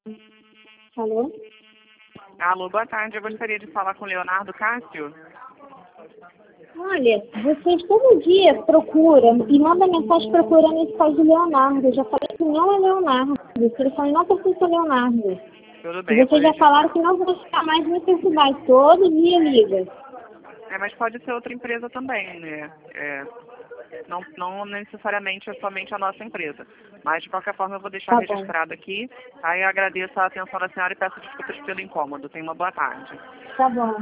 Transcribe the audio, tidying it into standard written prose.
Alô? Alô, boa tarde. Eu gostaria de falar com o Leonardo Cássio. Olha, vocês todo dia procuram e mandam mensagem procurando esse tal de Leonardo. Eu já falei que não é Leonardo. O telefone não pertence a Leonardo. Tudo E bem, eu vocês vou já falaram registrar. que não vão ficar mais necessidade. Todo dia liga. Mas pode ser outra empresa também, né? Não necessariamente é somente a nossa empresa. Mas, de qualquer forma, eu vou deixar Tá bom. registrado aqui. Aí eu agradeço a atenção da senhora e peço desculpas pelo incômodo. Tenha uma boa tarde. Tá bom.